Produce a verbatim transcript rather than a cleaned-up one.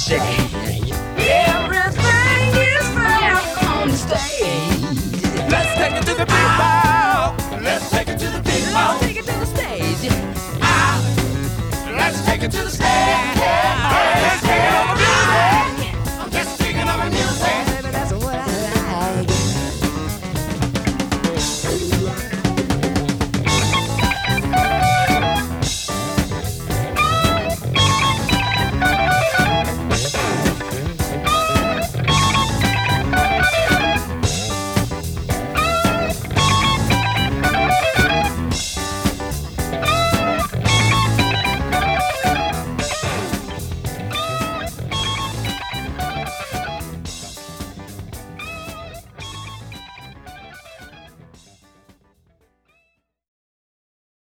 shake. Everything is fair on the stage. Let's take it to the big ball. Let's take it to the big ball. Let's take it to the stage. Ah, let's take it to the stage.